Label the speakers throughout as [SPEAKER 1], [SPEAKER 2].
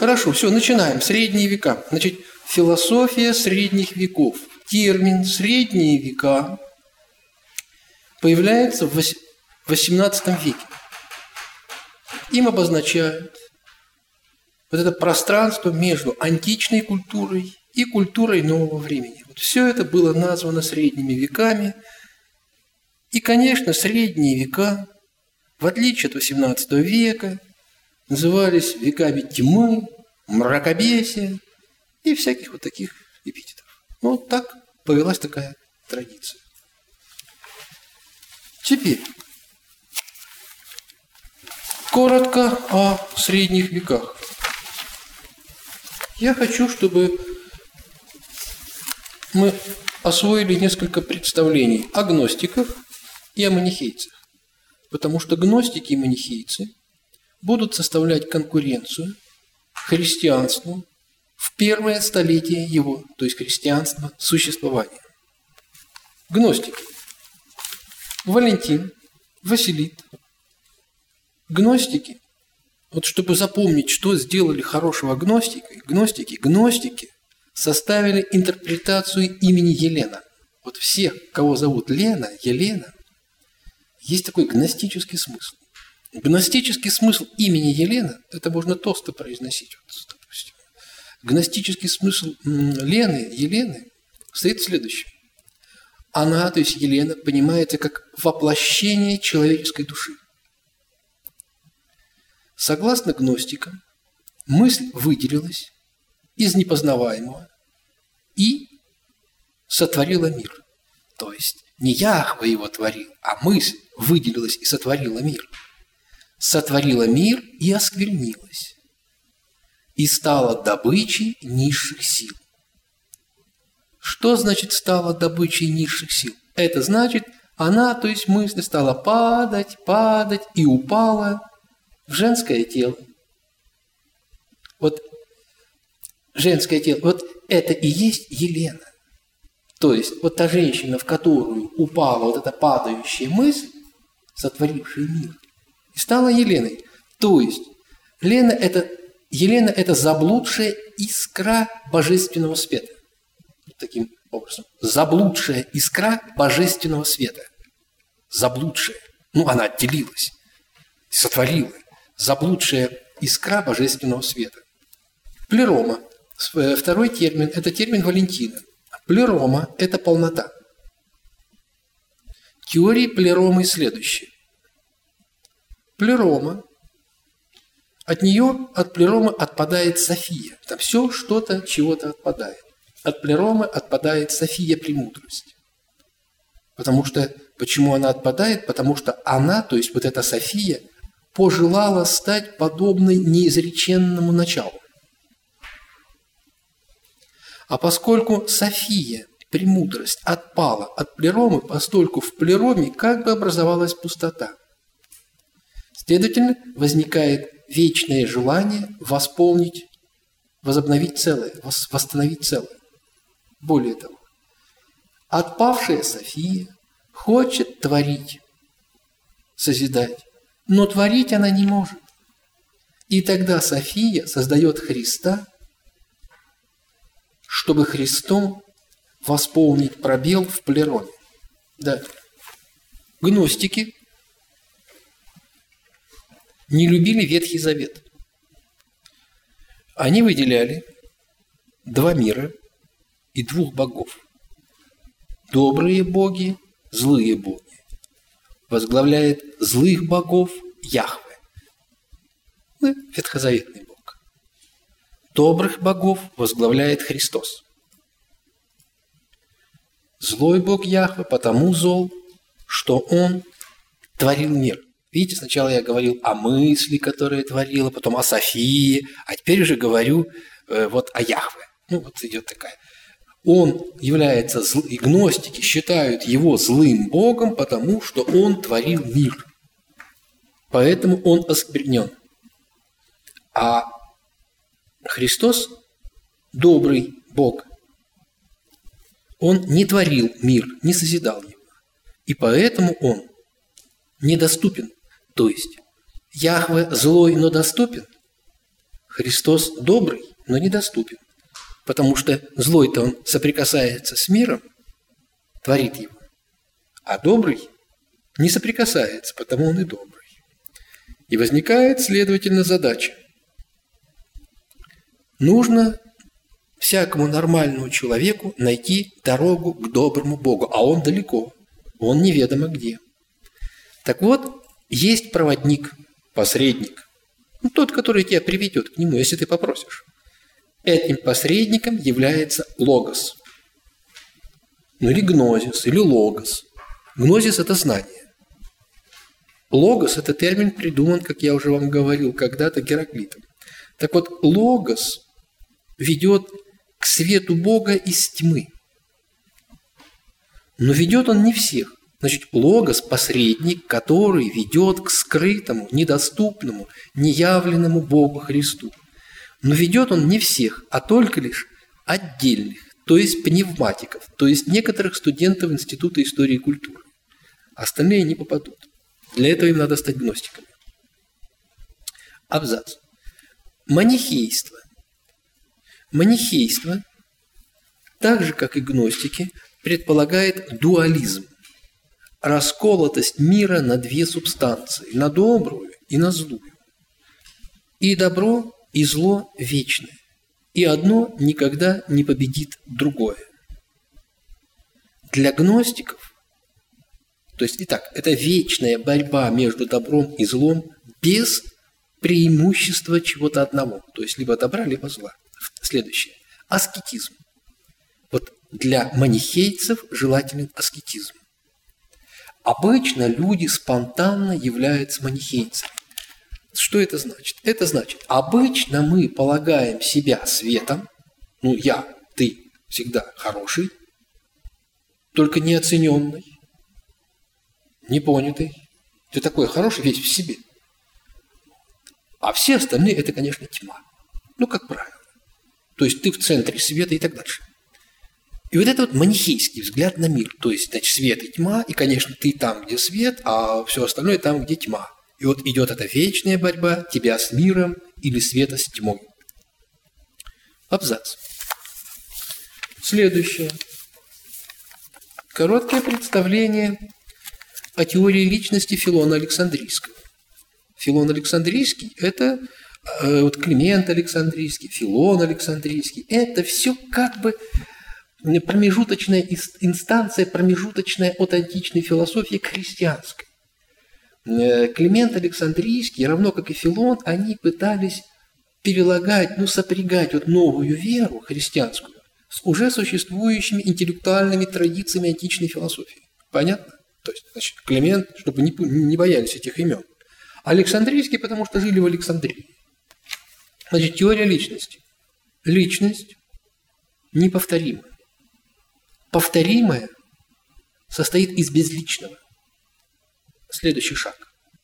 [SPEAKER 1] Хорошо, все, начинаем. Средние века. Значит, философия средних веков. Термин «средние века» появляется в XVIII веке. Им обозначают вот это пространство между античной культурой и культурой нового времени. Вот все это было названо средними веками. И, конечно, средние века, в отличие от XVIII века, назывались веками тьмы, мракобесия и всяких вот таких эпитетов. Ну, вот так повелась такая традиция. Теперь коротко о средних веках. Я хочу, чтобы мы освоили несколько представлений о гностиках и о манихейцах. Потому что гностики и манихейцы будут составлять конкуренцию христианству в первое столетие его, то есть христианства, существования. Гностики. Валентин, Василит. Гностики. Вот чтобы запомнить, что сделали хорошего гностики составили интерпретацию имени Елена. Вот все, кого зовут Лена, Елена, есть такой гностический смысл. Гностический смысл имени Елена, это можно толсто произносить. Вот, допустим. Гностический смысл Лены, Елены, стоит в следующем. Она, то есть Елена, понимается как воплощение человеческой души. Согласно гностикам, мысль выделилась из непознаваемого и сотворила мир. То есть не Яхве его творил, а мысль выделилась и сотворила мир. Сотворила мир и осквернилась. И стала добычей низших сил. Что значит стала добычей низших сил? Это значит, она, то есть мысль, стала падать и упала в женское тело. Вот женское тело, вот это и есть Елена. То есть вот та женщина, в которую упала вот эта падающая мысль, сотворившая мир, и стала Еленой. То есть Елена это заблудшая искра божественного света. Таким образом. Заблудшая искра божественного света. Заблудшая. Ну, она отделилась. Сотворила. Заблудшая искра божественного света. Плерома. Второй термин – это термин Валентина. Плерома – это полнота. Теория плеромы следующая. Плерома. От плеромы отпадает София. Там все что-то, чего-то отпадает. От плеромы отпадает София премудрость. Почему она отпадает? Потому что она, то есть вот эта София, пожелала стать подобной неизреченному началу. А поскольку София, премудрость, отпала от плеромы, постольку в плероме как бы образовалась пустота. Следовательно, возникает вечное желание восполнить, возобновить целое, восстановить целое. Более того, отпавшая София хочет творить, созидать, но творить она не может. И тогда София создает Христа, чтобы Христом восполнить пробел в плероме. Далее. Гностики не любили Ветхий Завет. Они выделяли два мира и двух богов. Добрые боги, злые боги. Возглавляет злых богов Яхве. Ветхозаветный бог. Добрых богов возглавляет Христос. Злой бог Яхве потому зол, что он творил мир. Видите, сначала я говорил о мысли, которая творила, потом о Софии, а теперь уже говорю вот о Яхве. Ну, вот идет такая. Он является, и гностики считают его злым богом, потому что он творил мир. Поэтому он осквернен. А Христос, добрый Бог, он не творил мир, не созидал его. И поэтому он недоступен. То есть Яхве злой, но доступен. Христос добрый, но недоступен, потому что злой-то он соприкасается с миром, творит его, а добрый не соприкасается, потому он и добрый. И возникает, следовательно, задача. Нужно всякому нормальному человеку найти дорогу к доброму Богу, а он далеко, он неведомо где. Так вот, есть проводник, посредник, тот, который тебя приведет к нему, если ты попросишь. Этим посредником является логос. Или гнозис, или логос. Гнозис – это знание. Логос – это термин придуман, как я уже вам говорил, когда-то Гераклитом. Так вот, логос ведет к свету Бога из тьмы. Но ведет он не всех. Значит, логос – посредник, который ведет к скрытому, недоступному, неявленному Богу Христу. Но ведет он не всех, а только лишь отдельных, то есть пневматиков, то есть некоторых студентов Института истории и культуры. Остальные не попадут. Для этого им надо стать гностиками. Абзац. Манихейство. Манихейство, так же, как и гностики, предполагает дуализм, расколотость мира на две субстанции, на добрую и на злую. И добро, и зло вечное, и одно никогда не победит другое. Для гностиков, то есть, итак, это вечная борьба между добром и злом без преимущества чего-то одного, то есть либо добра, либо зла. Следующее. Аскетизм. Вот для манихейцев желателен аскетизм. Обычно люди спонтанно являются манихейцами. Что это значит? Это значит, обычно мы полагаем себя светом, я, ты всегда хороший, только неоцененный, непонятый. Ты такой хороший весь в себе. А все остальные – это, конечно, тьма. Как правило. То есть ты в центре света и так дальше. И вот это вот манихейский взгляд на мир. То есть, значит, свет и тьма, и, конечно, ты там, где свет, а все остальное там, где тьма. И вот идет эта вечная борьба тебя с миром или света с тьмой. Абзац. Следующее. Короткое представление о теории личности Филона Александрийского. Филон Александрийский – это Климент Александрийский, Филон Александрийский. Это все как бы промежуточная инстанция, промежуточная от античной философии к христианской. Климент Александрийский, равно как и Филон, они пытались перелагать, сопрягать новую веру христианскую с уже существующими интеллектуальными традициями античной философии. Понятно? То есть, значит, Климент, чтобы не боялись этих имен. Александрийский, потому что жили в Александрии. Значит, теория личности. Личность неповторима. Повторимое состоит из безличного. Следующий шаг.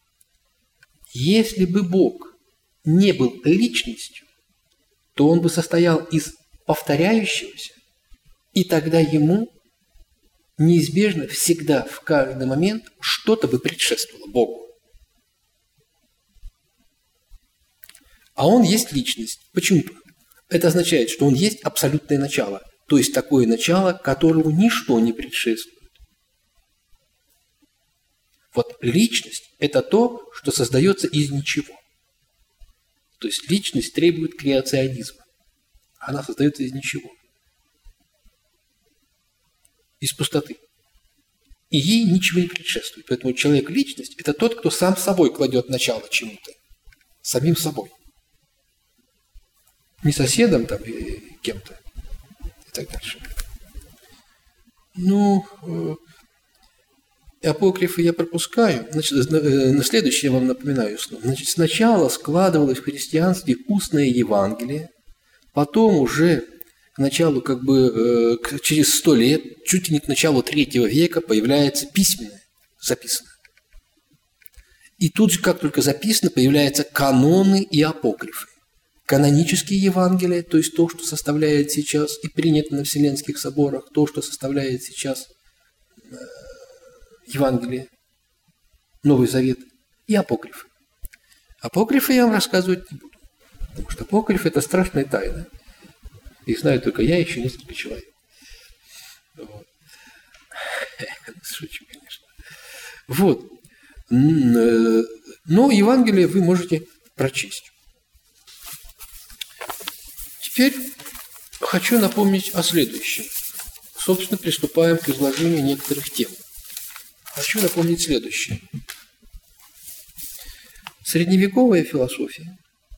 [SPEAKER 1] Если бы Бог не был личностью, то он бы состоял из повторяющегося, и тогда ему неизбежно всегда, в каждый момент, что-то бы предшествовало Богу. А он есть личность. Почему? Это означает, что он есть абсолютное начало, то есть такое начало, которому ничто не предшествует. Вот личность – это то, что создается из ничего. То есть личность требует креационизма. Она создается из ничего. Из пустоты. И ей ничего не предшествует. Поэтому человек-личность – это тот, кто сам собой кладет начало чему-то. Самим собой. Не соседом там и кем-то. И так дальше. Апокрифы я пропускаю. Значит, на следующее я вам напоминаю снова. Значит, сначала складывалось в христианстве устное Евангелие, потом уже к началу, через 100 лет, чуть ли не к началу 3 века появляется письменное, записанное. И тут же, как только записано, появляются каноны и апокрифы. Канонические Евангелия, то есть то, что составляет сейчас и принято на Вселенских соборах, то, что составляет сейчас Евангелие, Новый Завет, и апокрифы. Апокрифы я вам рассказывать не буду. Потому что апокриф – это страшная тайна. Их знаю только я и еще несколько человек. Вот. Шучу, конечно. Вот. Но Евангелие вы можете прочесть. Теперь хочу напомнить о следующем. Собственно, приступаем к изложению некоторых тем. Хочу напомнить следующее. Средневековая философия.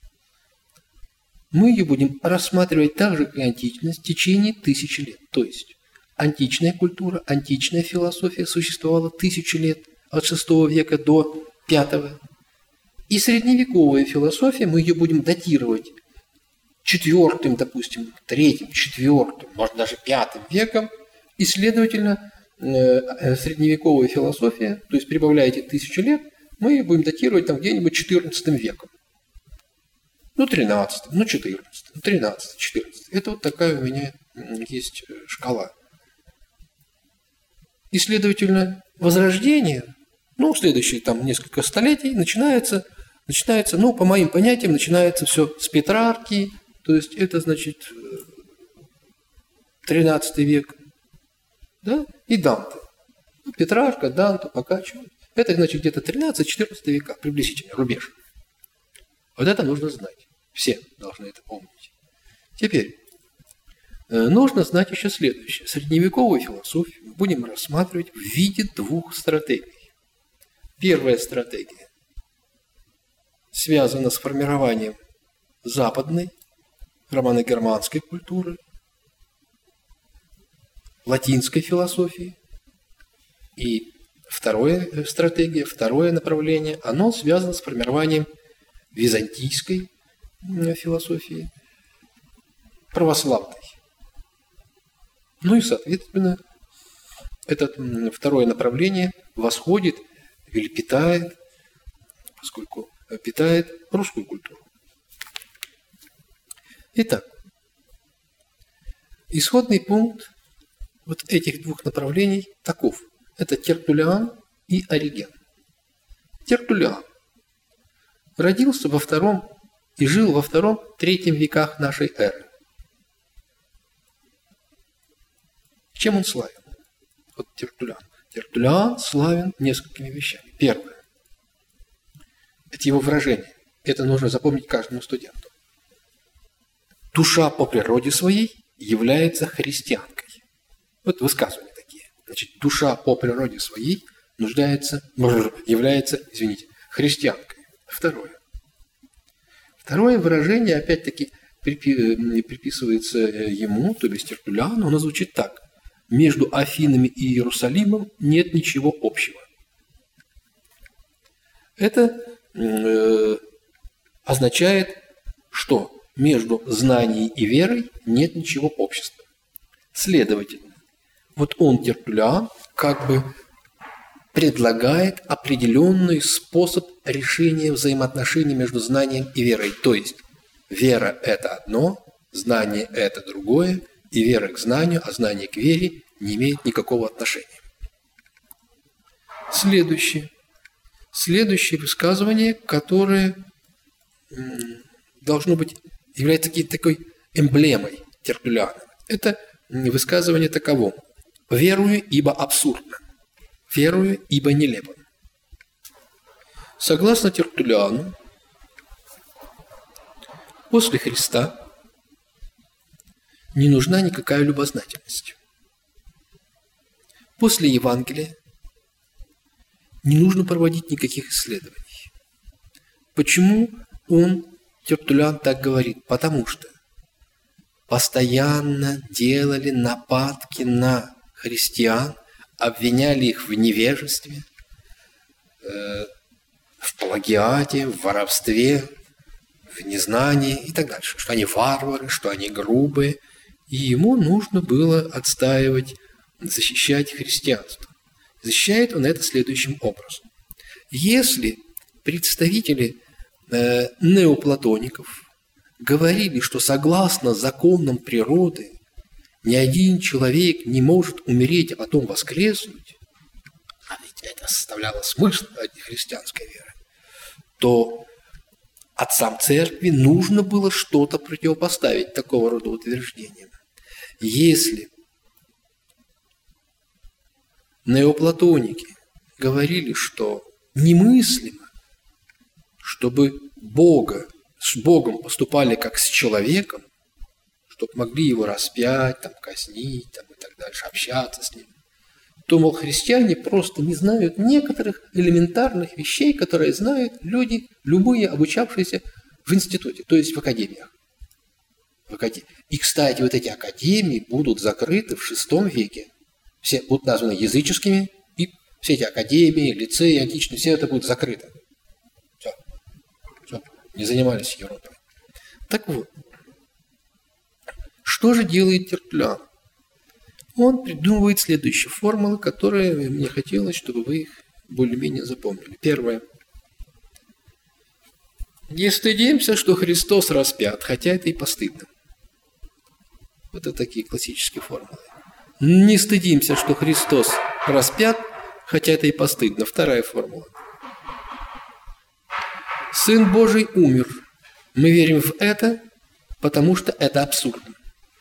[SPEAKER 1] Мы ее будем рассматривать так же, как и античность, в течение 1000 лет. То есть античная культура, античная философия существовала 1000 лет, от VI века до V. И средневековая философия, мы ее будем датировать IV, допустим, III, IV, может даже V веком, и, следовательно, средневековая философия, то есть прибавляете 1000 лет, мы ее будем датировать там где-нибудь XIV веком. Ну, 13, ну, 14, ну, 13, 14. Это вот такая у меня есть шкала. И, следовательно, возрождение, ну, следующие там несколько столетий начинается, ну, по моим понятиям, начинается все с Петрарки, то есть это, значит, 13 век, да, и Данте. Петрарка, Данте, Боккаччо. Это, значит, где-то 13-14 века, приблизительно, рубеж. Вот это нужно знать. Все должны это помнить. Теперь, нужно знать еще следующее. Средневековую философию мы будем рассматривать в виде 2 стратегий. Первая стратегия связана с формированием западной, романо-германской культуры, латинской философии. И вторая стратегия, второе направление, оно связано с формированием византийской философии, православной. Ну и, соответственно, это второе направление восходит или питает, поскольку питает русскую культуру. Итак, исходный пункт вот этих 2 направлений таков. Это Тертуллиан и Ориген. Тертуллиан родился во II и жил во II-III веках нашей эры. Чем он славен? Вот Тертуллиан. Тертуллиан славен несколькими вещами. Первое. Это его выражение. Это нужно запомнить каждому студенту. Душа по природе своей является христианкой. Вот высказывания такие. Значит, душа по природе своей является, христианкой. Второе выражение, опять-таки, приписывается ему, то есть Тертуллиану, оно звучит так. Между Афинами и Иерусалимом нет ничего общего. Это означает, что между знанием и верой нет ничего общества. Следовательно, вот он, Тертуллиан, как бы предлагает определенный способ решения взаимоотношений между знанием и верой. То есть вера – это одно, знание – это другое, и вера к знанию, а знание к вере не имеет никакого отношения. Следующее высказывание, которое должно быть, является такой эмблемой Тертуллиана. Это высказывание таково. «Верую, ибо абсурдно. Верую, ибо нелепо». Согласно Тертуллиану, после Христа не нужна никакая любознательность. После Евангелия не нужно проводить никаких исследований. Почему Тертуллиан так говорит? Потому что постоянно делали нападки на христиан, обвиняли их в невежестве, в плагиате, в воровстве, в незнании и так дальше. Что они варвары, что они грубые. И ему нужно было отстаивать, защищать христианство. Защищает он это следующим образом. Если представители неоплатоников говорили, что согласно законам природы ни один человек не может умереть, а потом воскреснуть, а ведь это составляло смысл христианской веры, то отцам церкви нужно было что-то противопоставить такого рода утверждениям. Если неоплатоники говорили, что немыслимо, чтобы с Богом поступали как с человеком, чтобы могли его распять, там, казнить там, и так дальше, общаться с ним, то, мол, христиане просто не знают некоторых элементарных вещей, которые знают люди, любые обучавшиеся в институте, то есть в академиях. И, кстати, вот эти академии будут закрыты в VI веке. Все будут названы языческими, и все эти академии, лицеи античные, все это будет закрыто. Все. Не занимались ерундой. Так вот, что же делает Тертуллиан? Он придумывает следующие формулы, которые мне хотелось, чтобы вы их более-менее запомнили. Первое. Не стыдимся, что Христос распят, хотя это и постыдно. Вот это такие классические формулы. Не стыдимся, что Христос распят, хотя это и постыдно. Вторая формула. Сын Божий умер. Мы верим в это, потому что это абсурдно.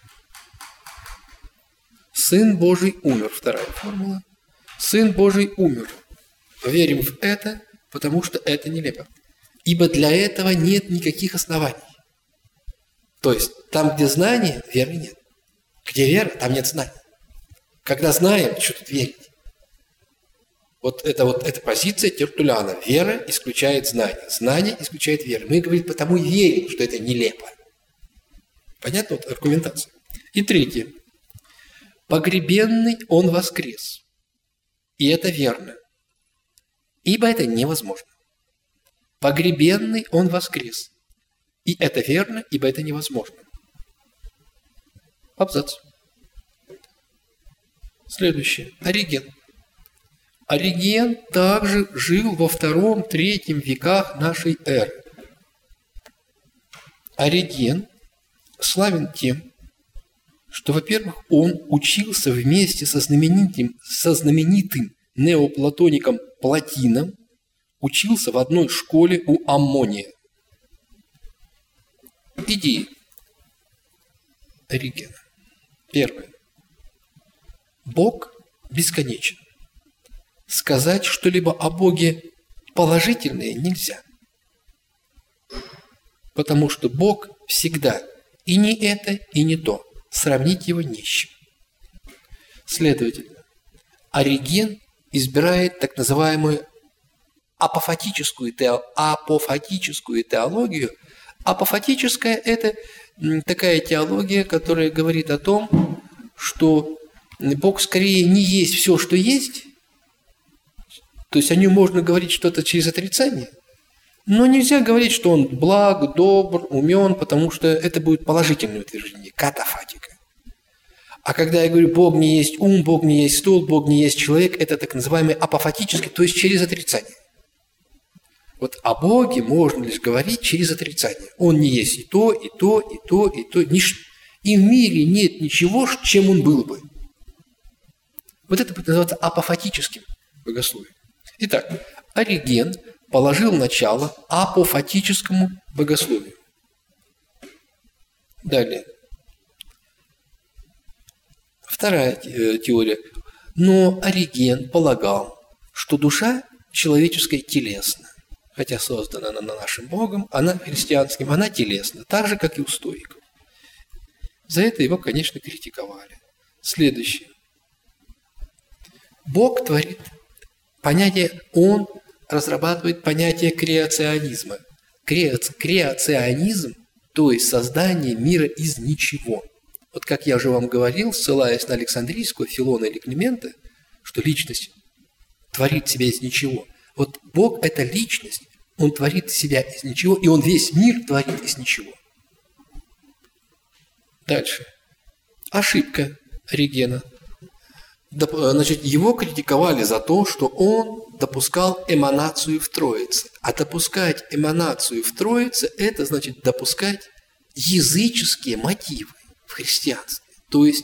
[SPEAKER 1] Сын Божий умер. Вторая формула. Сын Божий умер. Верим в это, потому что это нелепо. Ибо для этого нет никаких оснований. То есть, там, где знание, веры нет. Где вера, там нет знаний. Когда знаем, что тут верить? Вот эта позиция Тертуллиана. Вера исключает знание. Знание исключает веру. Мы, говорит, потому и верим, что это нелепо. Понятно? Вот аргументация. И третье. Погребенный он воскрес. И это верно. Ибо это невозможно. Погребенный он воскрес. И это верно, ибо это невозможно. Абзац. Следующее. Ориген. Ориген также жил во II-III веках нашей эры. Ориген славен тем, что, во-первых, он учился вместе со знаменитым неоплатоником Платином, учился в одной школе у Аммония. Идеи Оригена. Первое. Бог бесконечен. Сказать что-либо о Боге положительное нельзя. Потому что Бог всегда и не это, и не то. Сравнить его не с чем. Следовательно, Ориген избирает так называемую апофатическую теологию. Апофатическая – это такая теология, которая говорит о том, что Бог скорее не есть все, что есть, то есть о нем можно говорить что-то через отрицание, но нельзя говорить, что он благ, добр, умен, потому что это будет положительное утверждение, катафатика. А когда я говорю, Бог не есть ум, Бог не есть стол, Бог не есть человек, это так называемый апофатический, то есть через отрицание. Вот о Боге можно лишь говорить через отрицание. Он не есть и то, и то, и то, и то. И в мире нет ничего, чем он был бы. Вот это называется апофатическим богословием. Итак, Ориген положил начало апофатическому богословию. Далее. Вторая теория. Но Ориген полагал, что душа человеческая телесна. Хотя создана она нашим Богом, она христианским, она телесна, так же, как и у стоиков. За это его, конечно, критиковали. Следующее. Бог творит понятие, Он разрабатывает понятие креационизма. Креационизм, то есть создание мира из ничего. Вот как я уже вам говорил, ссылаясь на Александрийского Филона или Климента, что личность творит себя из ничего. Вот Бог – это личность, Он творит себя из ничего, и Он весь мир творит из ничего. Дальше. Ошибка Оригена. Значит, его критиковали за то, что он допускал эманацию в Троице. А допускать эманацию в Троице – это значит допускать языческие мотивы в христианстве, то есть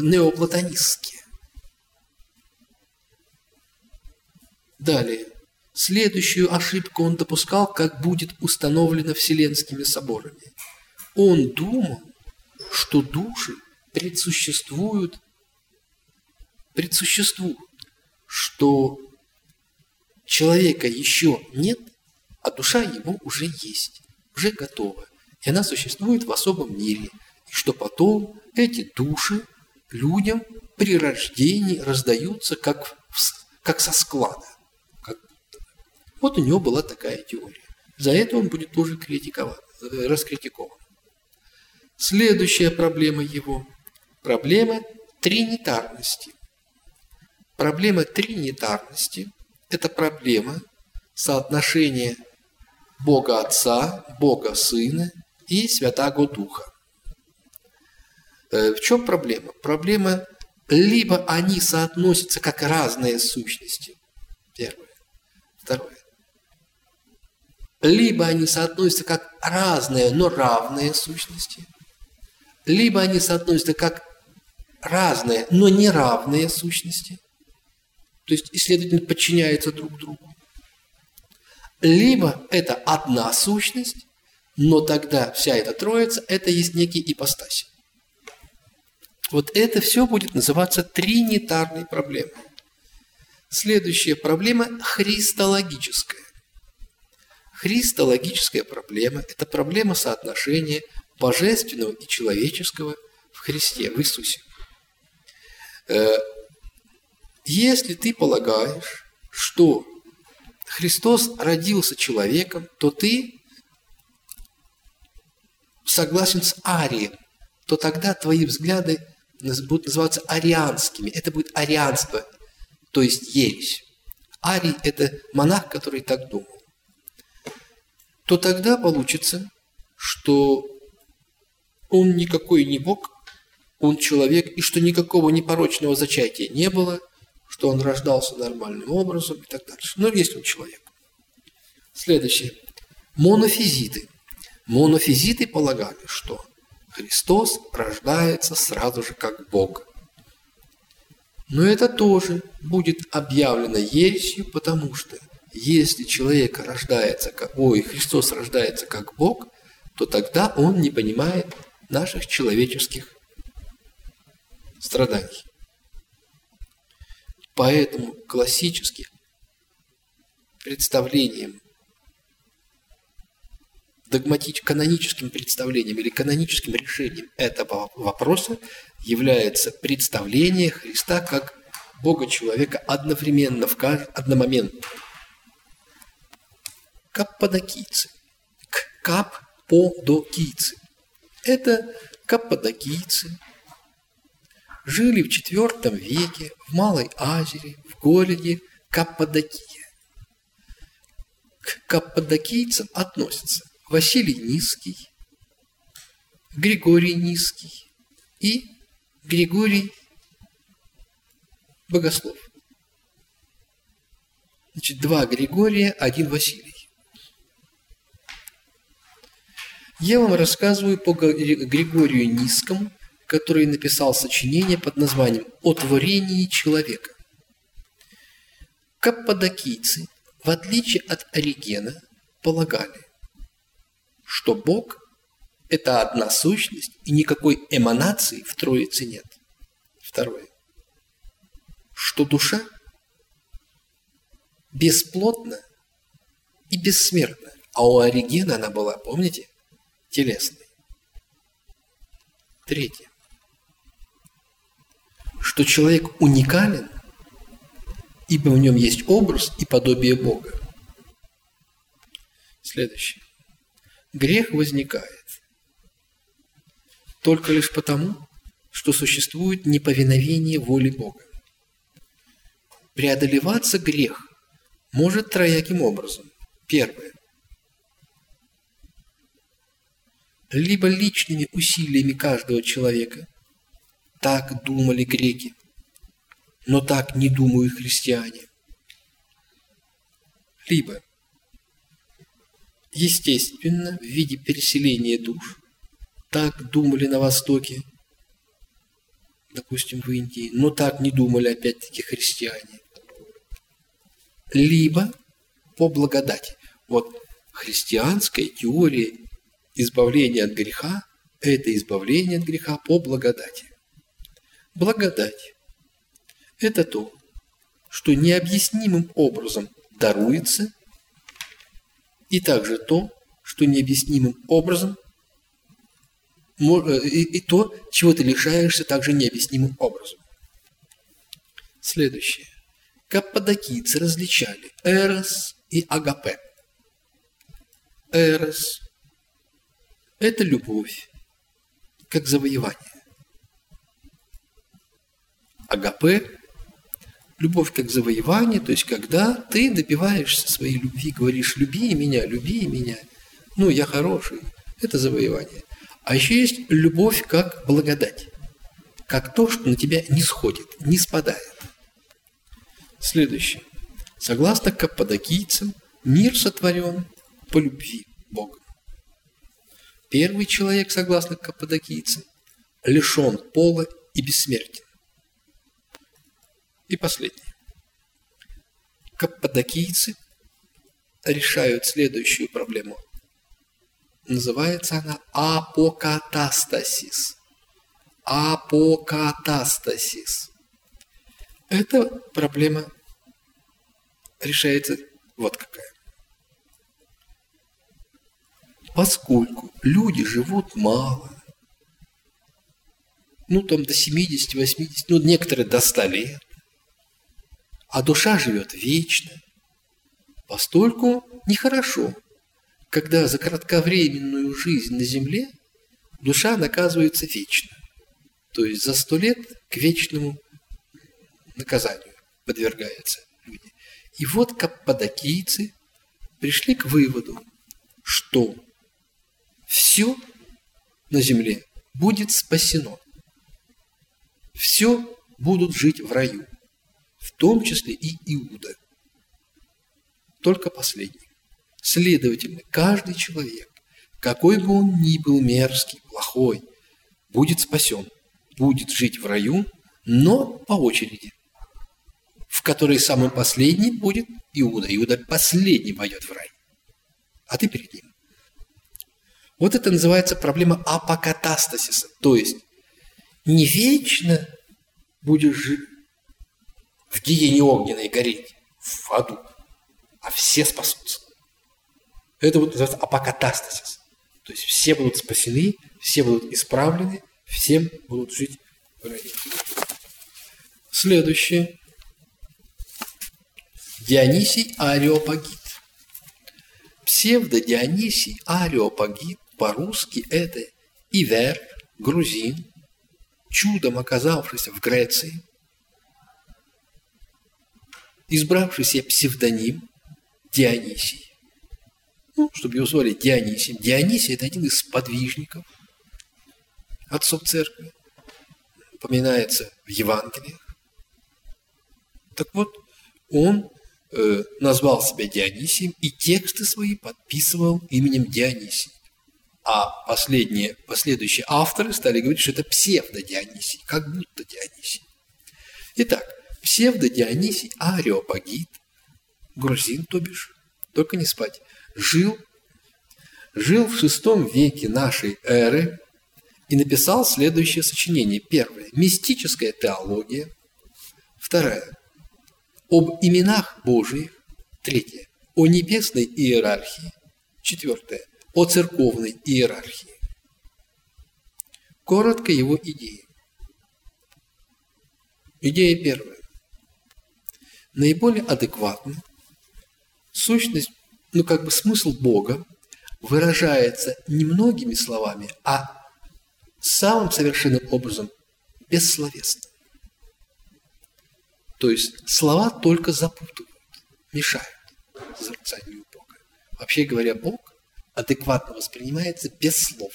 [SPEAKER 1] неоплатонистские. Далее. Следующую ошибку он допускал, как будет установлено Вселенскими соборами. Он думал, что души предсуществуют, что человека еще нет, а душа его уже есть, уже готова. И она существует в особом мире. И что потом эти души людям при рождении раздаются как со склада. Вот у него была такая теория. За это он будет тоже раскритикован. Следующая проблема его – проблема тринитарности. Проблема тринитарности – это проблема соотношения Бога Отца, Бога Сына и Святаго Духа. В чем проблема? Проблема – либо они соотносятся как разные сущности, первое. Второе. Либо они соотносятся как разные, но равные сущности, либо они соотносятся как разные, но неравные сущности, то есть и, следовательно, подчиняются друг другу. Либо это одна сущность, но тогда вся эта троица – это есть некие ипостаси. Вот это все будет называться тринитарной проблемой. Следующая проблема – христологическая. Христологическая проблема – это проблема соотношения божественного и человеческого в Христе, в Иисусе. Если ты полагаешь, что Христос родился человеком, то ты согласен с Арием, то тогда твои взгляды будут называться арианскими. Это будет арианство, то есть ересь. Арий – это монах, который так думал. То тогда получится, что он никакой не Бог, он человек, и что никакого непорочного зачатия не было, что он рождался нормальным образом и так дальше. Но есть он человек. Следующее. Монофизиты. Монофизиты полагали, что Христос рождается сразу же как Бог. Но это тоже будет объявлено ересью, потому что если Христос рождается как Бог, то тогда он не понимает наших человеческих страданий. Поэтому классическим представлением, каноническим представлением или каноническим решением этого вопроса является представление Христа как Бога-человека одномоментно. Каппадокийцы. Каппадокийцы. Это каппадокийцы. Жили в IV веке в Малой Азии, в городе Каппадокия. К каппадокийцам относятся Василий Низкий, Григорий Низкий и Григорий Богослов. Значит, 2 Григория, 1 Василий. Я вам рассказываю по Григорию Низкому, который написал сочинение под названием «О творении человека». Каппадокийцы, в отличие от Оригена, полагали, что Бог – это одна сущность и никакой эманации в Троице нет. Второе. Что душа бесплотна и бессмертна, а у Оригена она была, помните, телесной. Третье. Что человек уникален, ибо в нем есть образ и подобие Бога. Следующее. Грех возникает только лишь потому, что существует неповиновение воле Бога. Преодолеваться грех может трояким образом. Первое. Либо личными усилиями каждого человека, так думали греки, но так не думают христиане. Либо естественно, в виде переселения душ, так думали на Востоке, допустим, в Индии, но так не думали опять-таки христиане. Либо по благодати. Вот христианская теория избавления от греха – это избавление от греха по благодати. Благодать – это то, что необъяснимым образом даруется, и также то, что необъяснимым образом, и то, чего ты лишаешься также необъяснимым образом. Следующее. Каппадокийцы различали эрос и агапе. Эрос – это любовь, как завоевание. Агапе – любовь как завоевание, то есть когда ты добиваешься своей любви, говоришь «люби меня, ну я хороший», это завоевание. А еще есть любовь как благодать, как то, что на тебя не сходит, не спадает. Следующее. Согласно каппадокийцам, мир сотворен по любви Бога. Первый человек, согласно каппадокийцам, лишен пола и бессмертен. И последнее. Каппадокийцы решают следующую проблему. Называется она апокатастасис. Апокатастасис. Эта проблема решается вот какая. Поскольку люди живут мало, там до 70, 80, некоторые до 100 лет, а душа живет вечно, постольку нехорошо, когда за кратковременную жизнь на земле душа наказывается вечно, то есть за 100 лет к вечному наказанию подвергаются люди. И вот каппадокийцы пришли к выводу, что все на земле будет спасено. Все будут жить в раю, в том числе и Иуда. Только последний. Следовательно, каждый человек, какой бы он ни был мерзкий, плохой, будет спасен, будет жить в раю, но по очереди, в которой самым последним будет Иуда. Иуда последний войдет в рай, а ты перед ним. Вот это называется проблема апокатастасиса, то есть не вечно будешь жить в гиене огненной гореть, в аду, а все спасутся. Это вот называется апокатастасис. То есть все будут спасены, все будут исправлены, всем будут жить в раю. Следующее. Дионисий Ареопагит. Псевдо-Дионисий Ареопагит по-русски это Ивер, грузин, чудом оказавшийся в Греции, избравший себе псевдоним Дионисий. Чтобы его звали Дионисием. Дионисий – это один из сподвижников отцов церкви. Упоминается в Евангелиях. Так вот, он назвал себя Дионисием и тексты свои подписывал именем Дионисий. А последующие авторы стали говорить, что это псевдо-Дионисий, как будто Дионисий. Итак, псевдо-Дионисий Ареопагит, грузин, то бишь, только не спать, жил в VI веке нашей эры и написал следующее сочинение. Первое – мистическая теология. Второе – об именах Божиих. Третье – о небесной иерархии. Четвертое – о церковной иерархии. Коротко его идеи. Идея первая. Наиболее адекватно сущность, смысл Бога выражается не многими словами, а самым совершенным образом бессловесно. То есть слова только запутывают, мешают созерцанию Бога. Вообще говоря, Бог адекватно воспринимается без слов.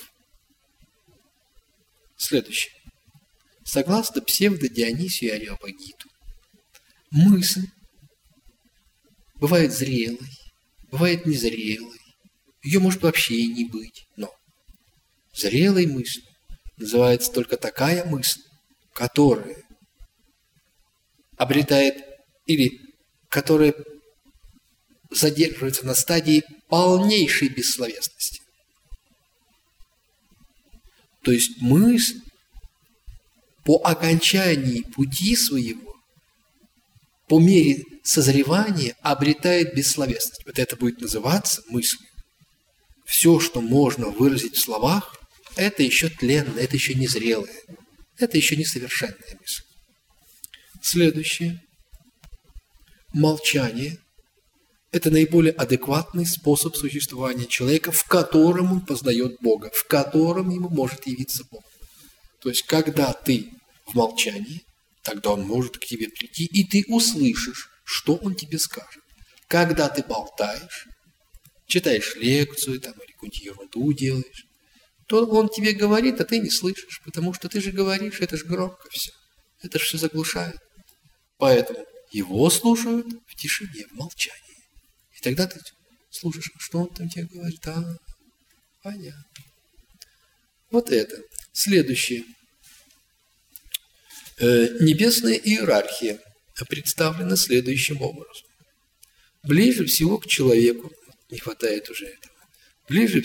[SPEAKER 1] Следующее. Согласно псевдо-Дионисию Ареопагиту, мысль бывает зрелой, бывает незрелой, ее может вообще и не быть, но зрелой мыслью называется только такая мысль, которая обретает или которая задерживается на стадии полнейшей бессловесности. То есть мысль по окончании пути своего, по мере созревания, обретает бессловесность. Вот это будет называться мыслью. Все, что можно выразить в словах, это еще тленное, это еще незрелое, это еще несовершенная мысль. Следующее. Молчание – это наиболее адекватный способ существования человека, в котором он познает Бога, в котором ему может явиться Бог. То есть, когда ты в молчании, тогда он может к тебе прийти, и ты услышишь, что он тебе скажет. Когда ты болтаешь, читаешь лекцию там, или какую-нибудь ерунду делаешь, то он тебе говорит, а ты не слышишь, потому что ты же говоришь, это же громко все, это же все заглушает. Поэтому его слушают в тишине, в молчании. И тогда ты слушаешь, что он там тебе говорит. Понятно. Вот это. Следующее. Небесная иерархия представлена следующим образом. Ближе всего к человеку, не хватает уже этого, ближе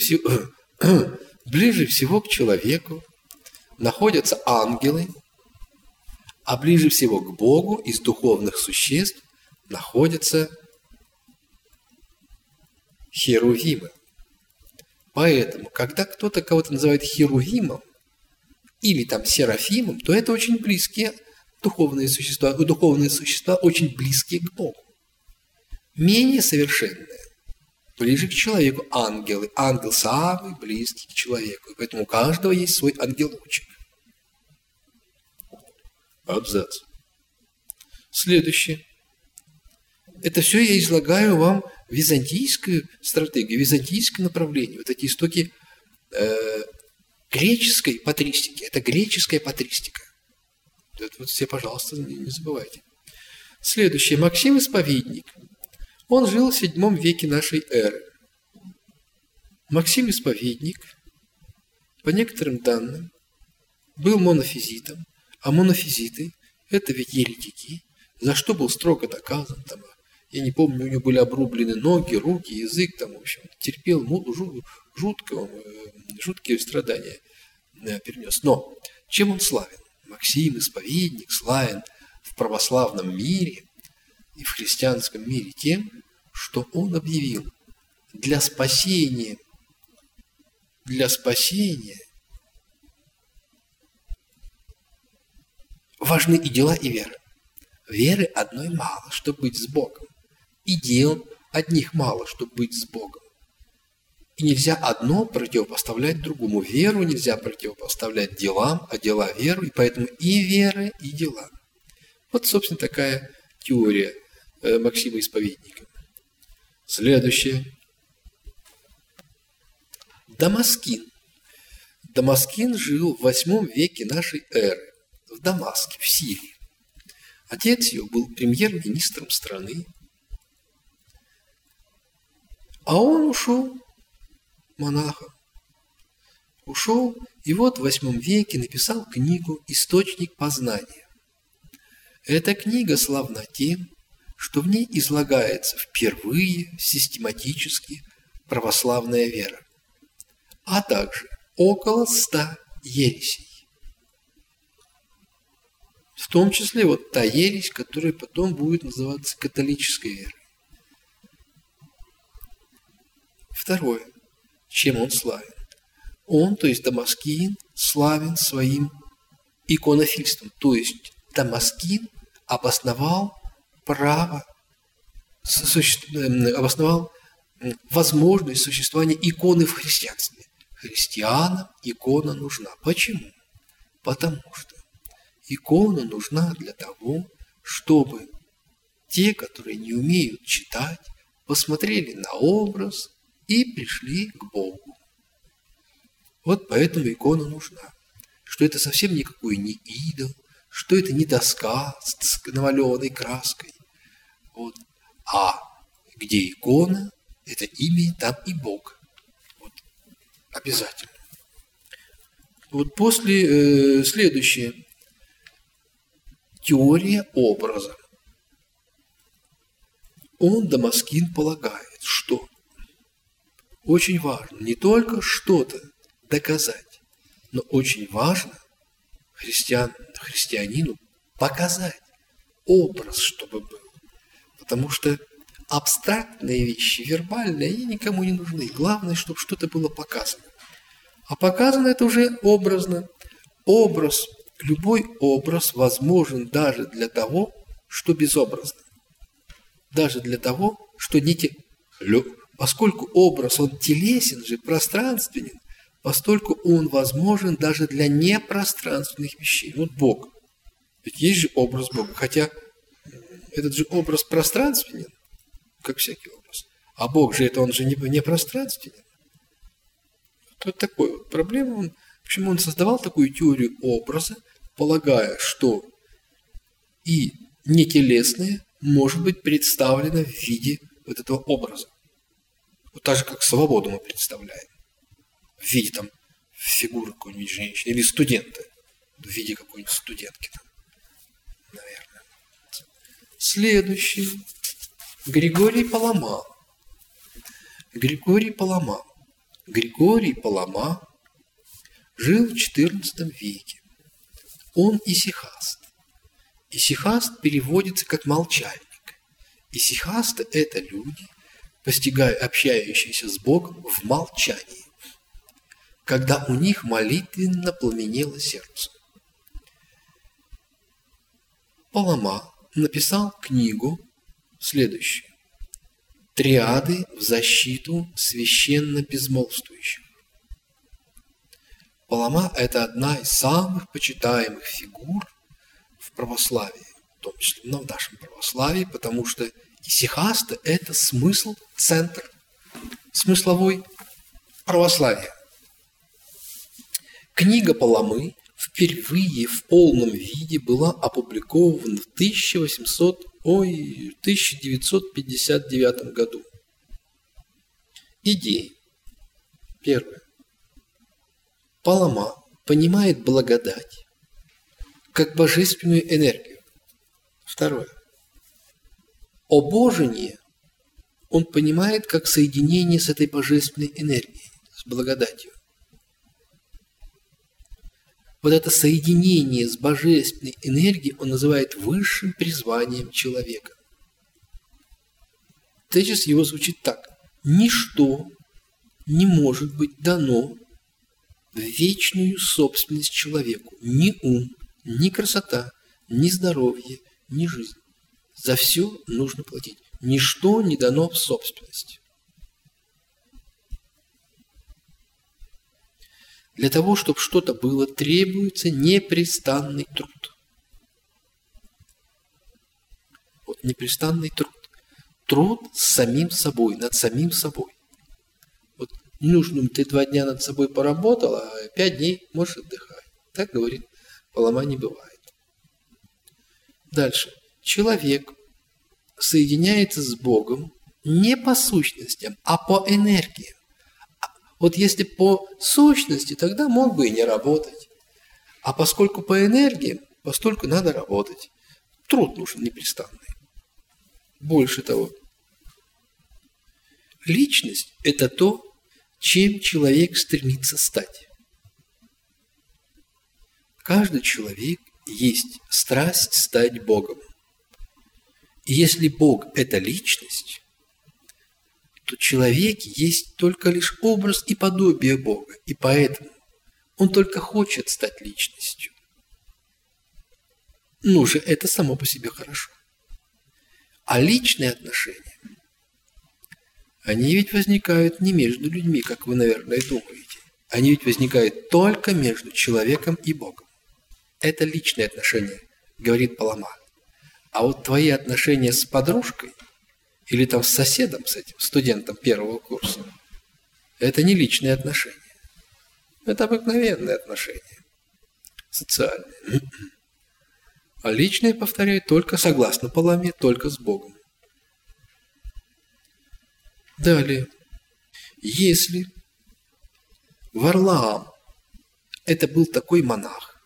[SPEAKER 1] всего к человеку находятся ангелы, а ближе всего к Богу из духовных существ находятся херувимы. Поэтому, когда кто-то кого-то называет херувимом или там серафимом, то это очень близкие духовные существа очень близкие к Богу. Менее совершенные, ближе к человеку ангелы. Ангел самый близкий к человеку, и поэтому у каждого есть свой ангелочек. Абзац. Следующее. Это все я излагаю вам византийскую стратегию, византийское направление. Вот эти истоки греческой патристики. Это греческая патристика. Это вот все, пожалуйста, не забывайте. Следующее. Максим Исповедник. Он жил в VII веке нашей эры. Максим Исповедник, по некоторым данным, был монофизитом. А монофизиты – это ведь еретики, за что был строго наказан. Там, я не помню, у него были обрублены ноги, руки, язык, там, в общем, терпел жуткие страдания перенес. Но чем он славен? Максим, исповедник, славен в православном мире и в христианском мире тем, что он объявил для спасения важны и дела, и вера. Веры одной мало, чтобы быть с Богом. И дел одних мало, чтобы быть с Богом. И нельзя одно противопоставлять другому. Веру нельзя противопоставлять делам, а дела веру. И поэтому и вера, и дела. Вот, собственно, такая теория Максима Исповедника. Следующее. Дамаскин. Дамаскин жил в VIII веке нашей эры. В Дамаске, в Сирии. Отец его был премьер-министром страны, а он ушел монахом. Ушел, и вот в VIII веке написал книгу «Источник познания». Эта книга славна тем, что в ней излагается впервые систематически православная вера, а также около 100 ересей. В том числе вот та ересь, которая потом будет называться католической верой. Второе. Чем он славен? Он, то есть Дамаскин, славен своим иконофильством. То есть Дамаскин обосновал обосновал возможность существования иконы в христианстве. Христианам икона нужна. Почему? Потому что икона нужна для того, чтобы те, которые не умеют читать, посмотрели на образ и пришли к Богу. Вот поэтому икона нужна. Что это совсем никакой не идол, что это не доска с намалеванной краской. Вот. А где икона, это имя, там и Бог. Вот. Обязательно. Вот после следующее. Теория образа. он, Дамаскин, полагает, что очень важно не только что-то доказать, но очень важно христианину показать образ, чтобы был. Потому что абстрактные вещи, вербальные, они никому не нужны. Главное, чтобы что-то было показано. А показано это уже образно. Образ, любой образ возможен даже для того, что безобразно. Даже для того, что не те... Поскольку образ, он телесен же, пространственен, постольку он возможен даже для непространственных вещей. Вот Бог. Ведь есть же образ Бога, хотя этот же образ пространственен, как всякий образ. А Бог же это, он же не пространственен. Вот такой вот проблема. Почему он создавал такую теорию образа, полагая, что и нетелесное может быть представлено в виде вот этого образа. Вот так же, как свободу мы представляем. В виде там фигуры какой-нибудь женщины или студента. В виде какой-нибудь студентки там, наверное. Следующий. Григорий Палама. Григорий Палама жил в XIV веке. Он исихаст. Исихаст переводится как молчальник. Исихасты – это люди, общающиеся с Богом в молчании, когда у них молитвенно пламенело сердце. Палама написал книгу следующую: «Триады в защиту священно безмолвствующих». Палама – это одна из самых почитаемых фигур в православии, в том числе в нашем православии, потому что исихаста – это смысл, центр, смысловой православия. Книга Паламы впервые в полном виде была опубликована в 1959 году. Идеи. Первое. Палама понимает благодать как божественную энергию. Второе. Обожение он понимает как соединение с этой божественной энергией, с благодатью. Вот это соединение с божественной энергией он называет высшим призванием человека. Тезис его звучит так: ничто не может быть дано в вечную собственность человеку. Ни ум, ни красота, ни здоровье, ни жизнь. За все нужно платить. Ничто не дано в собственность. Для того, чтобы что-то было, требуется непрестанный труд. Вот непрестанный труд. Труд с самим собой, над самим собой. Вот не нужно, ты 2 дня над собой поработал, а 5 дней можешь отдыхать. Так, говорит Палама, не бывает. Дальше. Человек соединяется с Богом не по сущностям, а по энергиям. Вот если по сущности, тогда мог бы и не работать. А поскольку по энергиям, постольку надо работать. Труд нужен непрестанный. Больше того, личность – это то, чем человек стремится стать. Каждый человек есть страсть стать Богом. И если Бог – это личность, то человек есть только лишь образ и подобие Бога, и поэтому он только хочет стать личностью. Ну же, это само по себе хорошо. А личные отношения, они ведь возникают не между людьми, как вы, наверное, думаете. Они ведь возникают только между человеком и Богом. Это личные отношения, говорит Палама. А вот твои отношения с подружкой или там с соседом, с этим студентом 1-го курса, это не личные отношения. Это обыкновенные отношения, социальные. А личные, повторяю, только согласно Паламе, только с Богом. Далее. Если Варлаам, это был такой монах,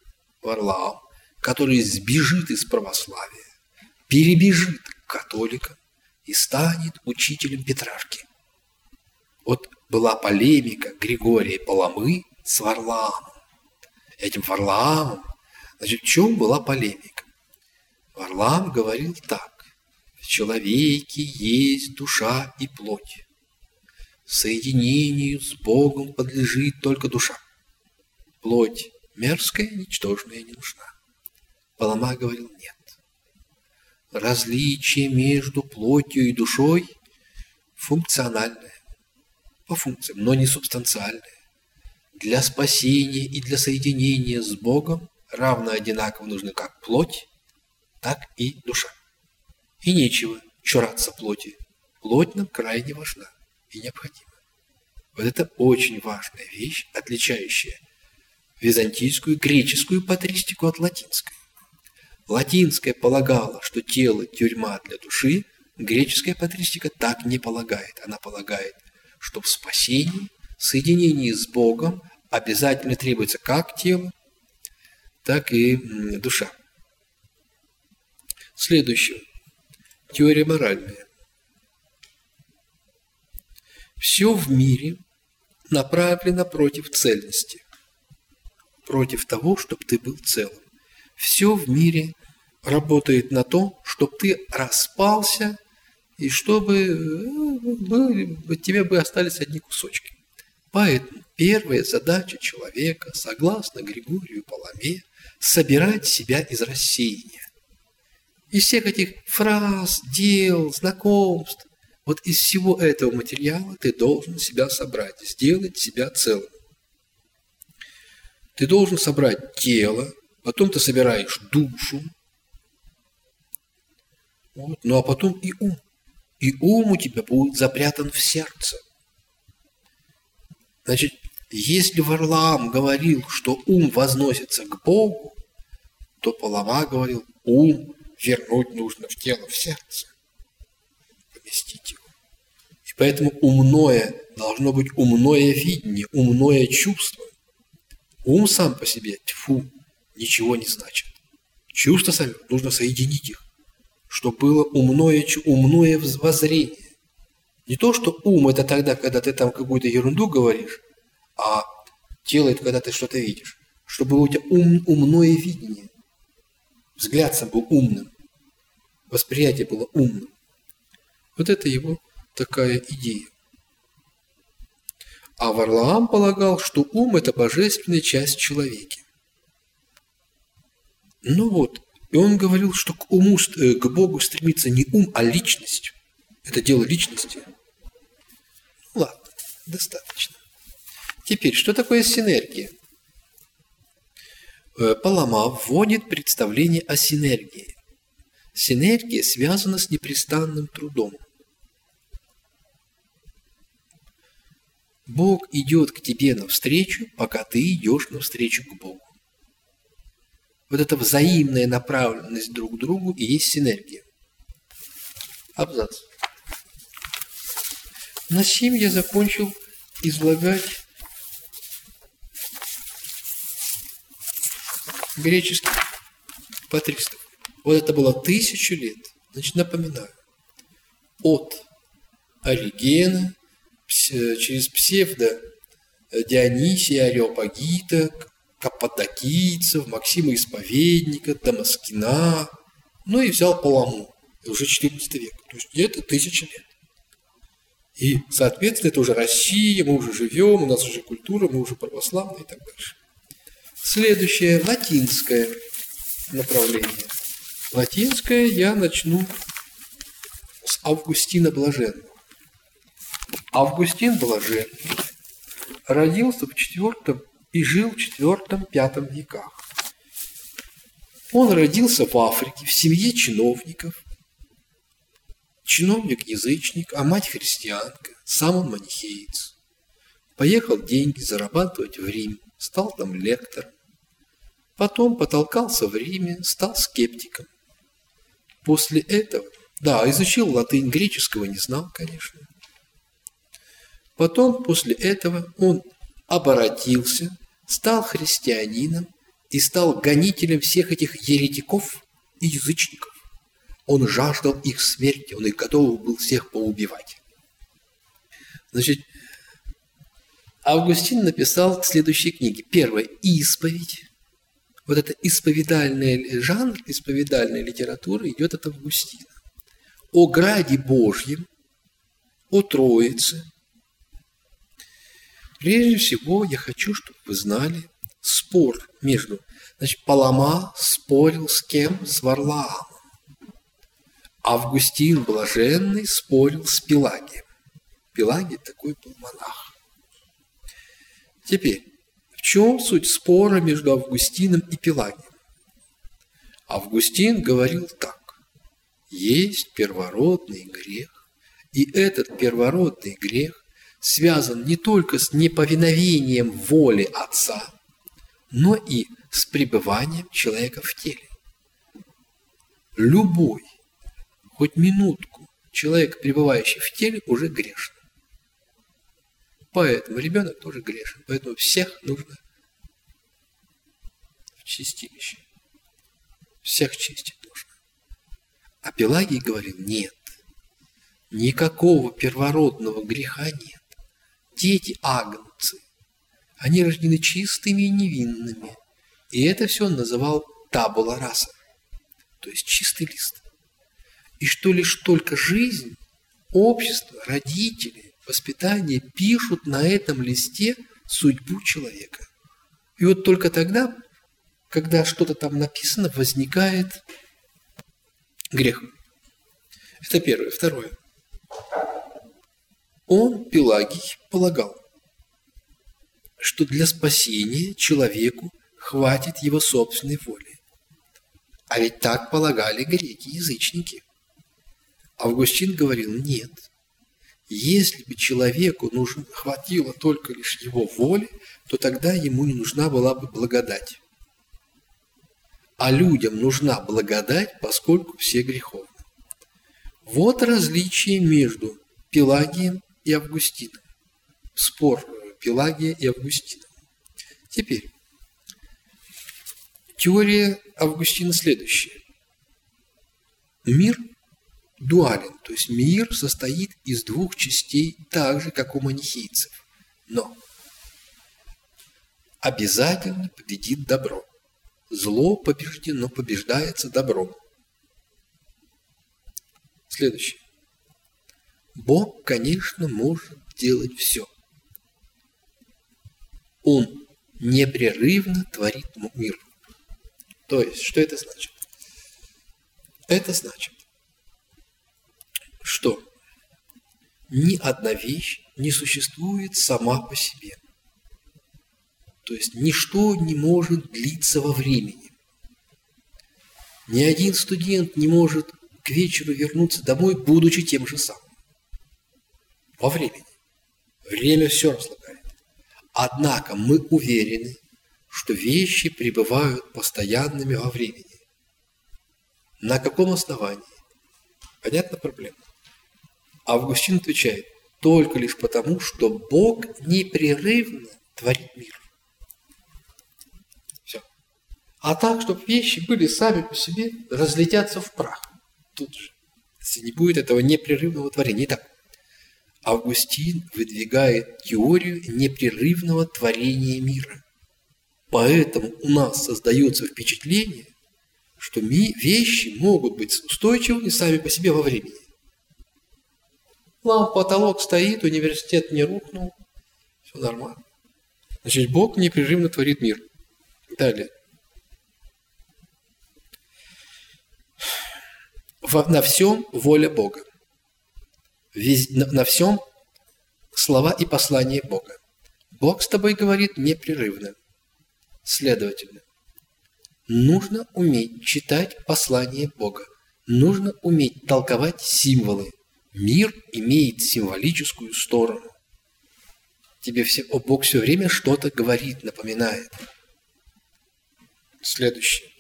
[SPEAKER 1] Варлаам, который сбежит из православия, перебежит к католикам и станет учителем Петрарки. Вот была полемика Григория Паламы с Варлаамом. Этим Варлаамом, значит, в чем была полемика? Варлаам говорил так: в человеке есть душа и плоть. Соединению с Богом подлежит только душа. Плоть мерзкая, ничтожная, не нужна. Палама говорил: нет. Различие между плотью и душой функциональное, по функциям, но не субстанциальное. Для спасения и для соединения с Богом равно одинаково нужны как плоть, так и душа. И нечего чураться плоти. Плоть нам крайне важна и необходима. Вот это очень важная вещь, отличающая византийскую, греческую патристику от латинской. Латинская полагала, что тело – тюрьма для души, греческая патристика так не полагает. Она полагает, что в спасении, соединении с Богом обязательно требуется как тело, так и душа. Следующее. Теория моральная. Все в мире направлено против цельности, против того, чтобы ты был целым. Все в мире работает на то, чтобы ты распался, и чтобы тебе бы остались одни кусочки. Поэтому первая задача человека, согласно Григорию Паламе, собирать себя из рассеяния. Из всех этих фраз, дел, знакомств, вот из всего этого материала ты должен себя собрать, сделать себя целым. Ты должен собрать тело, потом ты собираешь душу, вот, ну а потом и ум. И ум у тебя будет запрятан в сердце. Значит, если Варлаам говорил, что ум возносится к Богу, то Палама говорил, ум вернуть нужно в тело, в сердце, поместить его. И поэтому умное должно быть умное видение, умное чувство. Ум сам по себе, тьфу, ничего не значит. Чувства сами, нужно соединить их, чтобы было умное воззрение. Не то, что ум – это тогда, когда ты там какую-то ерунду говоришь, а тело – это когда ты что-то видишь. Чтобы было у тебя умное видение. Взгляд сам был умным. Восприятие было умным. Вот это его такая идея. А Варлаам полагал, что ум – это божественная часть человека. Ну вот, и он говорил, что к Богу стремится не ум, а личность. Это дело личности. Ну ладно, достаточно. Теперь, что такое синергия? Палама вводит представление о синергии. Синергия связана с непрестанным трудом. Бог идет к тебе навстречу, пока ты идешь навстречу к Богу. Вот эта взаимная направленность друг к другу и есть синергия. Абзац. На сим я закончил излагать греческих патристов. Вот это было 1000 лет. Значит, напоминаю. От Оригена через псевдо Дионисия, Ареопагита, Каппадокийцев, Максима Исповедника, Дамаскина, ну и взял Паламу, уже 14 век, то есть где-то 1000 лет. И, соответственно, это уже Россия, мы уже живем, у нас уже культура, мы уже православные и так дальше. Следующее, латинское направление. Латинское я начну с Августина Блаженного. Августин Блаженный родился в IV и жил в IV-V веках. Он родился в Африке, в семье чиновников. Чиновник-язычник, а мать христианка, сам он манихеец. Поехал деньги зарабатывать в Рим, стал там лектором. Потом потолкался в Риме, стал скептиком. После этого, изучил латынь, греческого не знал, конечно. Потом, после этого, он оборотился, стал христианином и стал гонителем всех этих еретиков и язычников. Он жаждал их смерти, он их готов был всех поубивать. Значит, Августин написал следующие книги. Первая – «Исповедь». Вот это исповедальный жанр, исповедальная литература идет от Августина. О граде Божьем, о Троице. Прежде всего, я хочу, чтобы вы знали спор между... Значит, Палама спорил с кем? С Варлаамом. Августин Блаженный спорил с Пелагием. Пелагий такой был монах. Теперь, в чем суть спора между Августином и Пелагием? Августин говорил так. Есть первородный грех, и этот первородный грех связан не только с неповиновением воле Отца, но и с пребыванием человека в теле. Любой, хоть минутку, человек, пребывающий в теле, уже грешен. Поэтому ребенок тоже грешен. Поэтому всех нужно в чистилище. Всех чистить нужно. А Пелагий говорил, нет. Никакого первородного греха нет. Дети агнцы. Они рождены чистыми и невинными. И это все он называл табула раса. То есть чистый лист. И что лишь только жизнь, общество, родители, воспитание пишут на этом листе судьбу человека. И вот только тогда, когда что-то там написано, возникает грех. Это первое. Второе. Он, Пелагий, полагал, что для спасения человеку хватит его собственной воли. А ведь так полагали греки-язычники. Августин говорил, нет. Если бы человеку хватило только лишь его воли, то тогда ему не нужна была бы благодать. А людям нужна благодать, поскольку все греховны. Вот различие между Пелагием и Августином. Спор Пелагия и Августина. Теперь, теория Августина следующая. Мир дуален, то есть мир состоит из двух частей, так же, как у манихейцев. Но обязательно победит добро. Зло побеждено, побеждается добром. Следующее. Бог, конечно, может делать все. Он непрерывно творит мир. То есть, что это значит? Это значит, что ни одна вещь не существует сама по себе. То есть, ничто не может длиться во времени. Ни один студент не может к вечеру вернуться домой, будучи тем же самым. Во времени. Время все разлагает. Однако мы уверены, что вещи пребывают постоянными во времени. На каком основании? Понятна проблема? Августин отвечает, только лишь потому, что Бог непрерывно творит мир. Все. А так, чтобы вещи были сами по себе, разлетятся в прах. Тут же. Если не будет этого непрерывного творения. Итак, Августин выдвигает теорию непрерывного творения мира. Поэтому у нас создается впечатление, что вещи могут быть устойчивыми сами по себе во времени. Потолок стоит, университет не рухнул, все нормально. Значит, Бог непрерывно творит мир. Далее. На всем воля Бога. На всем слова и послания Бога. Бог с тобой говорит непрерывно. Следовательно, нужно уметь читать послание Бога. Нужно уметь толковать символы. Мир имеет символическую сторону. Тебе Бог все время что-то говорит, напоминает. Следующее.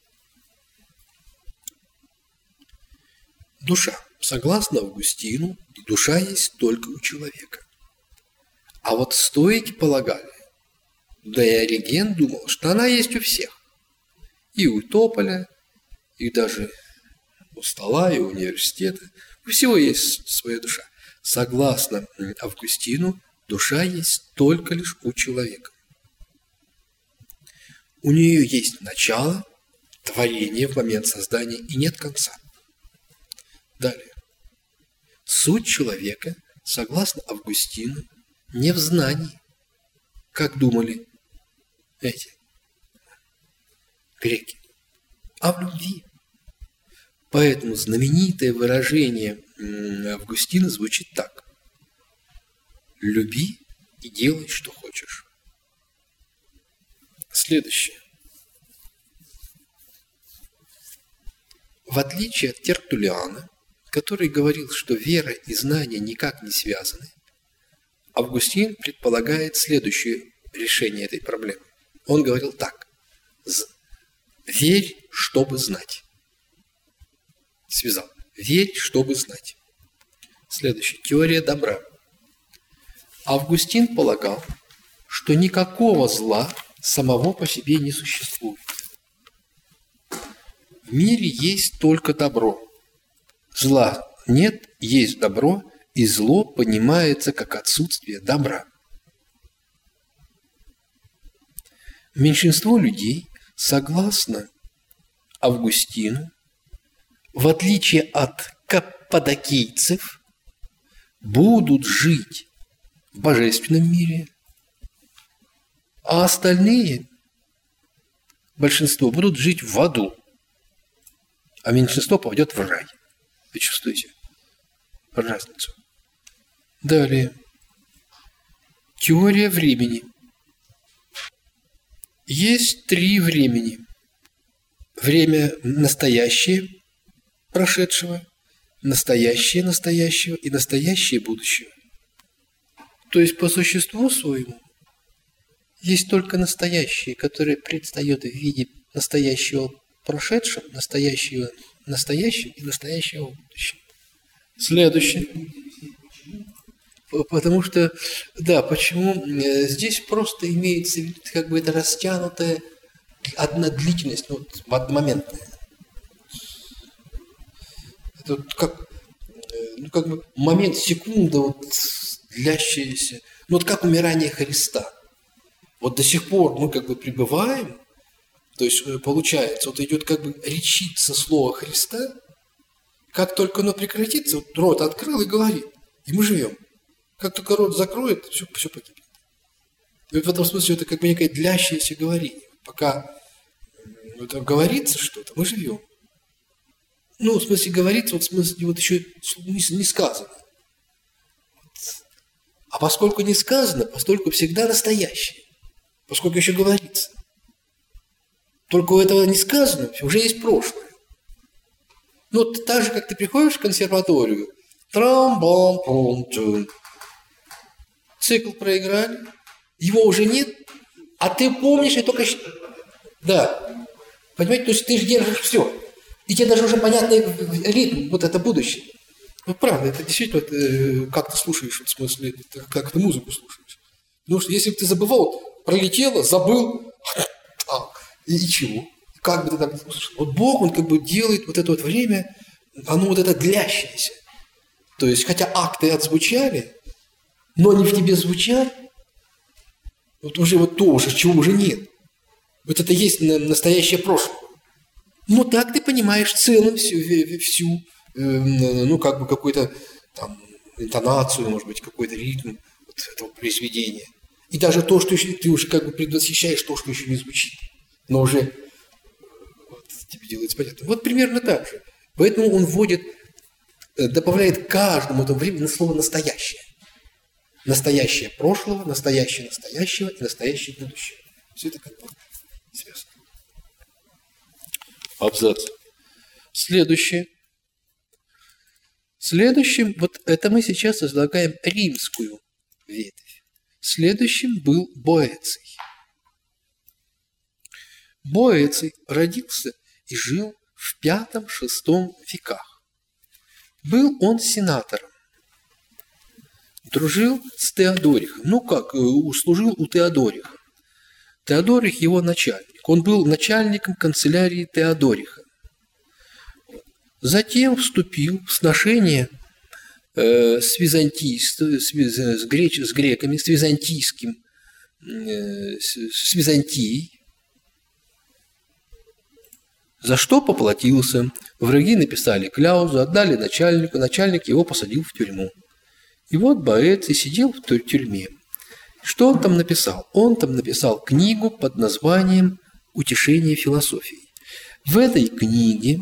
[SPEAKER 1] Душа. Согласно Августину, душа есть только у человека. А вот стоики полагали, да и Ориген думал, что она есть у всех. И у тополя, и даже у стола и у университета. У всего есть своя душа. Согласно Августину, душа есть только лишь у человека. У нее есть начало, творение в момент создания и нет конца. Далее. Суть человека, согласно Августину, не в знании, как думали эти греки, а в любви. Поэтому знаменитое выражение Августина звучит так: «Люби и делай, что хочешь». Следующее. В отличие от Тертуллиана, который говорил, что вера и знание никак не связаны, Августин предполагает следующее решение этой проблемы. Он говорил так: «Верь, чтобы знать». Связал. «Верь, чтобы знать». Следующее. Теория добра. Августин полагал, что никакого зла самого по себе не существует. В мире есть только добро. Зла нет, есть добро, и зло понимается как отсутствие добра. Меньшинство людей, согласно Августину, в отличие от каппадокийцев, будут жить в божественном мире, а остальные, большинство, будут жить в аду, а меньшинство попадет в рай. Вы чувствуете разницу? Далее. Теория времени. Есть три времени. Время настоящее прошедшего, настоящее настоящего и настоящее будущего. То есть по существу своему есть только настоящее, которое предстает в виде настоящего прошедшего, настоящего настоящего и настоящего будущего. Следующее. Потому что, да, почему здесь просто имеется в виду как бы это растянутая одна длительность, вот одномоментная. Это вот как бы момент, секунда, вот длящаяся. Ну вот как умирание Христа. Вот до сих пор мы как бы пребываем, то есть получается, вот идет как бы речица слова Христа, как только оно прекратится, вот рот открыл и говорит, и мы живем. Как только рот закроет, все погибнет. И вот в этом смысле это как бы некое длящееся говорение. Пока это говорится что-то, мы живем. Ну, в смысле говорится, вот в смысле вот еще не сказано. А поскольку не сказано, поскольку всегда настоящее. Поскольку еще говорится. Только у этого не сказано, уже есть прошлое. Ну, вот так же, как ты приходишь в консерваторию, трам-бам-пум-тум. Цикл проиграли, его уже нет, а ты помнишь и только... Да, понимаете, то есть ты же держишь все. И тебе даже уже понятный ритм, вот это будущее. Ну, правда, это действительно, как ты слушаешь, в смысле, как ты музыку слушаешь. Потому что если бы ты забывал, пролетело, забыл, и чего? Как бы ты так слушал? Вот Бог, Он как бы делает вот это вот время, оно вот это длящееся. То есть, хотя акты отзвучали, но они в тебе звучат, вот уже вот то уже, чего уже нет. Вот это есть настоящее прошлое. Ну, так ты понимаешь в целом всю ну, как бы какую-то там интонацию, может быть, какой-то ритм вот этого произведения. И даже то, что еще, ты уже как бы предвосхищаешь то, что еще не звучит. Но уже вот, тебе делается понятно. Вот примерно так же. Поэтому он вводит, добавляет к каждому этому времени слово «настоящее». Настоящее прошлого, настоящее настоящего и настоящее будущего. Все это как бы связано. Абзац. Следующее. Следующим, вот это мы сейчас излагаем римскую ветвь. Следующим был Боэций. Боэций родился и жил в V-VI веках. Был он сенатором. Дружил с Теодорихом. Ну как, служил у Теодориха. Теодорих его начальник. Он был начальником канцелярии Теодориха. затем вступил в сношение с греками, с Византией, за что поплатился. Враги написали кляузу, отдали начальнику, начальник его посадил в тюрьму. И вот Боэций сидел в тюрьме. Что он там написал? Он там написал книгу под названием «Утешение философии». В этой книге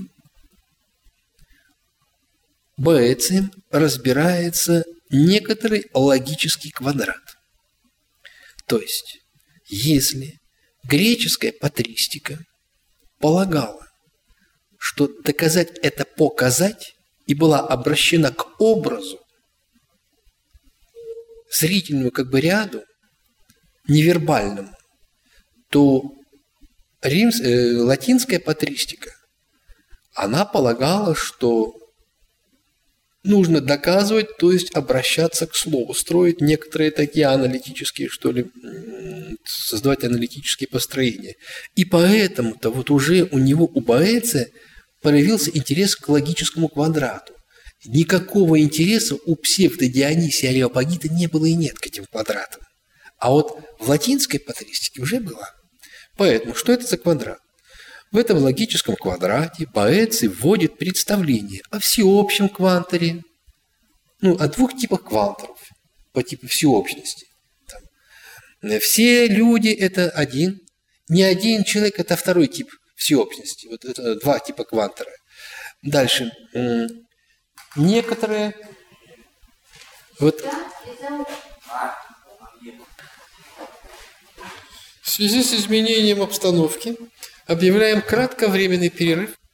[SPEAKER 1] Боэцием разбирается некоторый логический квадрат. То есть, если греческая патристика полагала, что доказать – это показать, и была обращена к образу, зрительному ряду, невербальному, то латинская патристика, она полагала, что нужно доказывать, то есть обращаться к слову, строить некоторые такие аналитические, создавать аналитические построения. И поэтому-то вот уже у Боэция проявился интерес к логическому квадрату. Никакого интереса у псевдо-Дионисия Ареопагита не было и нет к этим квадратам. А вот в латинской патристике уже было. Поэтому что это за квадрат? В этом логическом квадрате Боэций вводит представление о всеобщем кванторе, о двух типах кванторов по типу всеобщности. Все люди – это один, не один человек – это второй тип всеобщности. Вот это два типа квантора. Дальше. Некоторые... В связи с изменением обстановки объявляем кратковременный перерыв.